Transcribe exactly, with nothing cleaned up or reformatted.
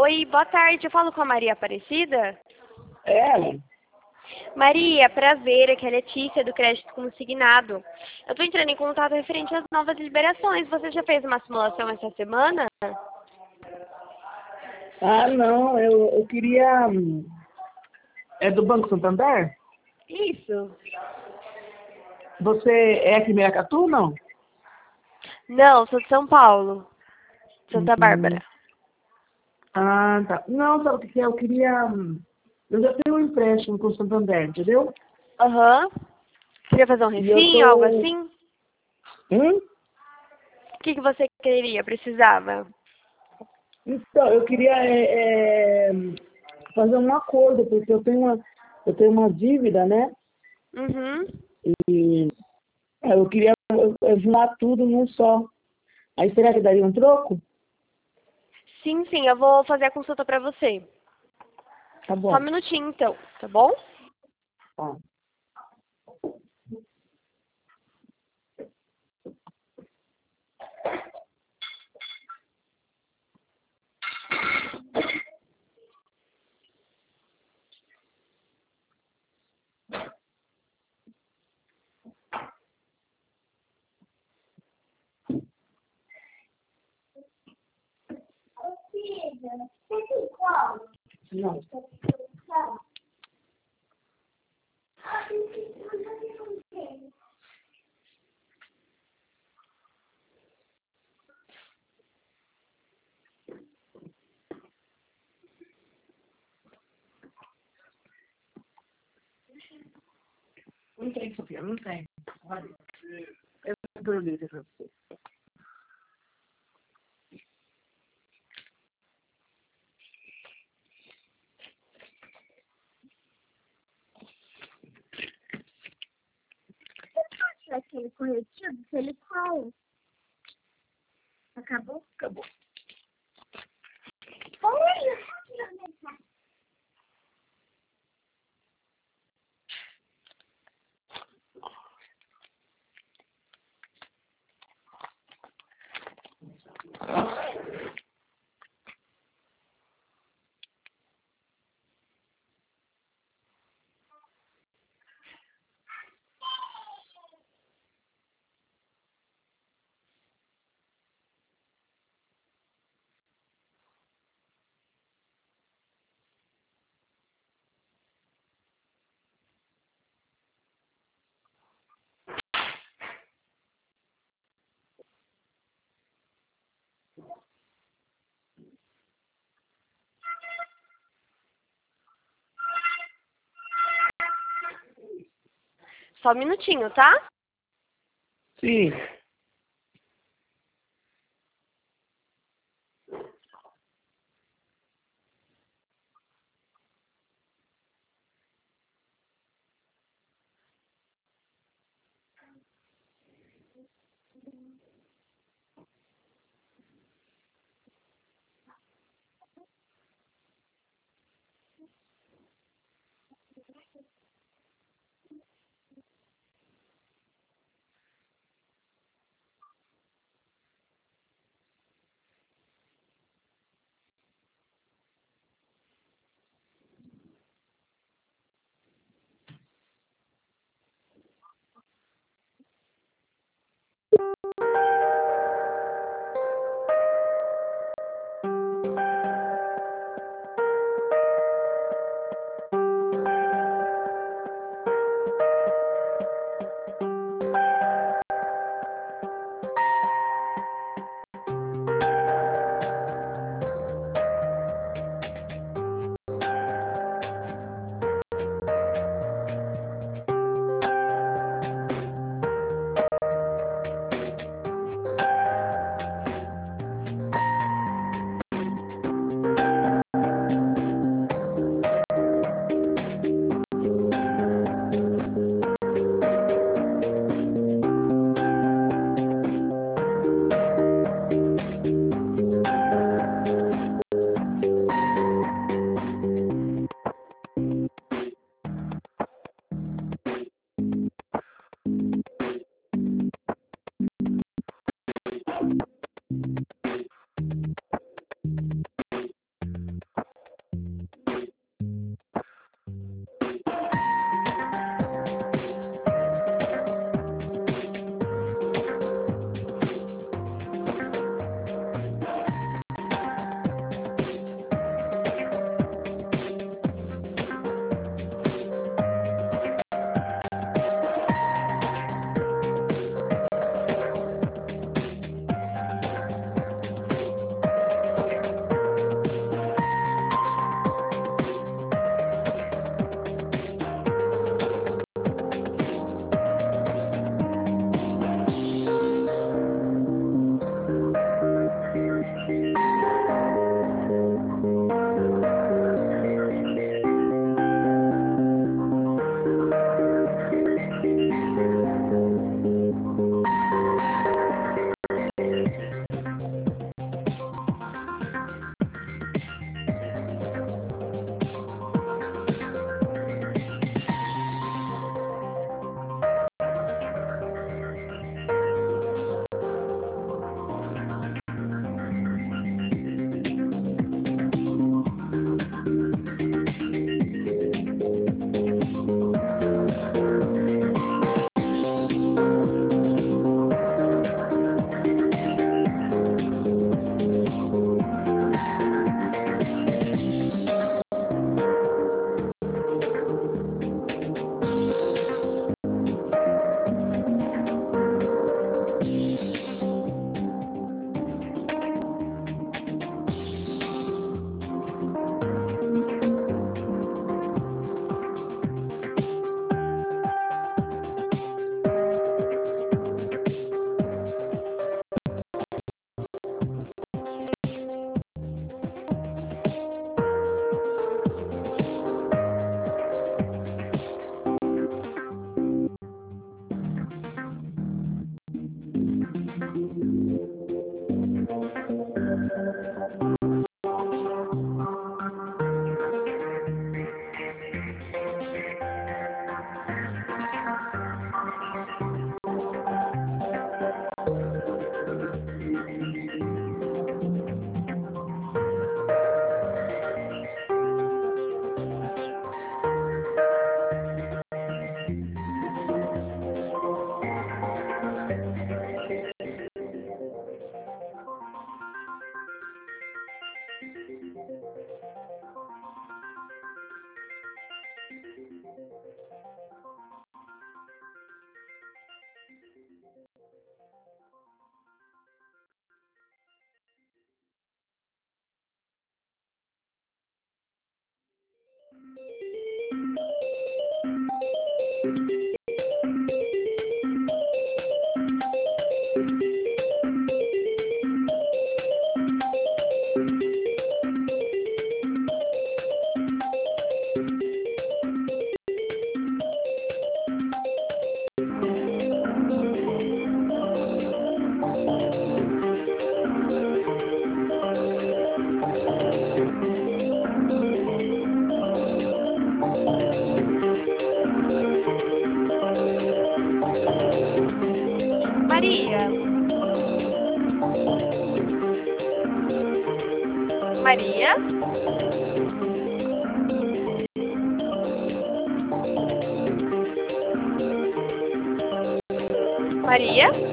Oi, boa tarde. Eu falo com a Maria Aparecida? É ela. Maria, prazer. Aqui é a Letícia, do Crédito Consignado. Eu estou entrando em contato referente às novas liberações. Você já fez uma simulação essa semana? Ah, não, eu, eu queria... hum, É do Banco Santander? Isso. Você é aqui em Miracatu, não? Não, sou de São Paulo. Santa Hum, Bárbara. Ah, tá. Não, sabe o que que é? Eu queria... hum, Eu já tenho um empréstimo com o Santander, entendeu? Aham. Queria fazer um E eu refim, algo tô... assim? Hum? O que, que você queria? Precisava? Então, eu queria é, é, fazer um acordo, porque eu tenho uma, eu tenho uma dívida, né? Uhum. E é, eu queria é, juntar tudo num só. Aí será que daria um troco? Sim, sim. Eu vou fazer a consulta pra você. Tá Só um bom. minutinho, então. Tá bom? Ó. Não. Não tem, Sofia, não tem. Olha, eu vou dizer pra você. Aquele corretivo, ele qual? Acabou? Acabou. Oi, Só um minutinho, tá? Sim. Maria. Maria? Maria?